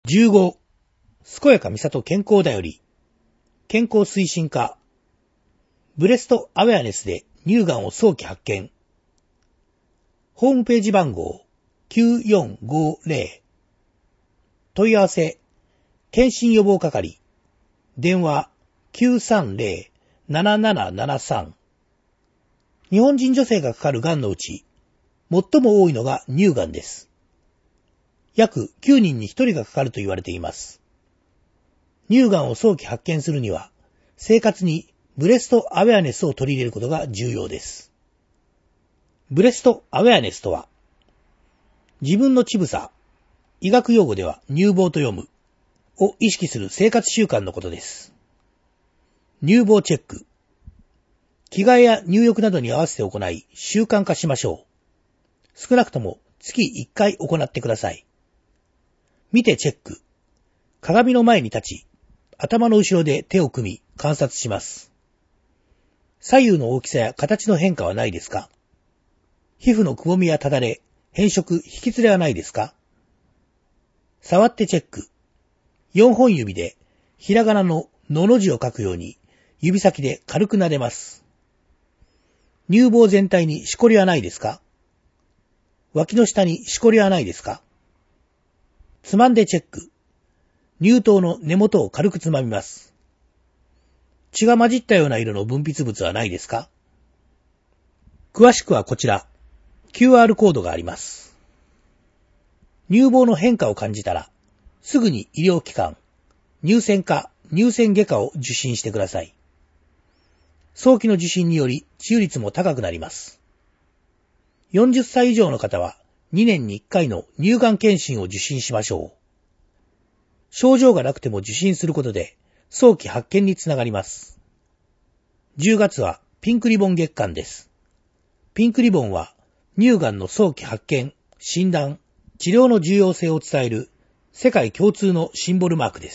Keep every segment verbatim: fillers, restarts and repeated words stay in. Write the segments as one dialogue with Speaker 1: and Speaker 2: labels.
Speaker 1: じゅうご、健やかみさと健康だより、健康推進課、ブレストアウェアネスで乳がんを早期発見。ホームページ番号きゅうよんごゼロ、問い合わせ、検診予防係、電話きゅうさんゼロ ななななななさん。日本人女性がかかるがんのうち、最も多いのが乳がんです。約きゅうにんにひとりがかかると言われています。乳がんを早期発見するには、生活にブレストアウェアネスを取り入れることが重要です。ブレストアウェアネスとは、自分の乳房、医学用語では乳房と読む、を意識する生活習慣のことです。乳房チェック。着替えや入浴などに合わせて行い、習慣化しましょう。少なくとも月いっかい行ってください。見てチェック。鏡の前に立ち、頭の後ろで手を組み観察します。左右の大きさや形の変化はないですか？皮膚のくぼみやただれ、変色、引きつれはないですか？触ってチェック。よんほん指でひらがなののの字を書くように指先で軽く撫でます。乳房全体にしこりはないですか？脇の下にしこりはないですか？つまんでチェック。乳頭の根元を軽くつまみます。血が混じったような色の分泌物はないですか？詳しくはこちら、キューアール コードがあります。乳房の変化を感じたら、すぐに医療機関、乳腺科、乳腺外科を受診してください。早期の受診により治癒率も高くなります。よんじゅっさい以上の方はにねんにいっかいの乳がん検診を受診しましょう。症状がなくても受診することで早期発見につながります。じゅうがつはピンクリボン月間です。ピンクリボンは乳がんの早期発見、診断、治療の重要性を伝える世界共通のシンボルマークです。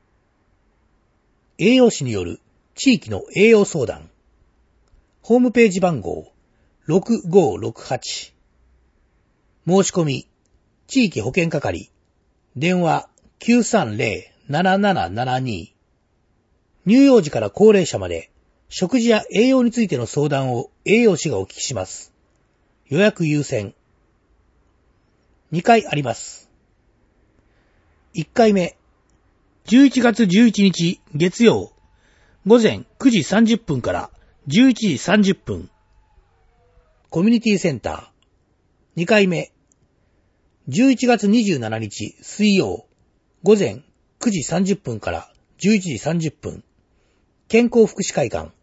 Speaker 1: 栄養士による地域の栄養相談。ホームページ番号ろくごろくはち。申し込み、地域保健係、電話きゅうさんゼロ ななななななに。乳幼児から高齢者まで食事や栄養についての相談を栄養士がお聞きします。予約優先。にかいあります。いっかいめ、じゅういちがつじゅういちにち月曜、午前くじさんじゅっぷんからじゅういちじさんじゅっぷん。コミュニティセンター。にかいめ、じゅういちがつにじゅうしちにち水曜、午前くじさんじゅっぷんからじゅういちじさんじゅっぷん。健康福祉会館。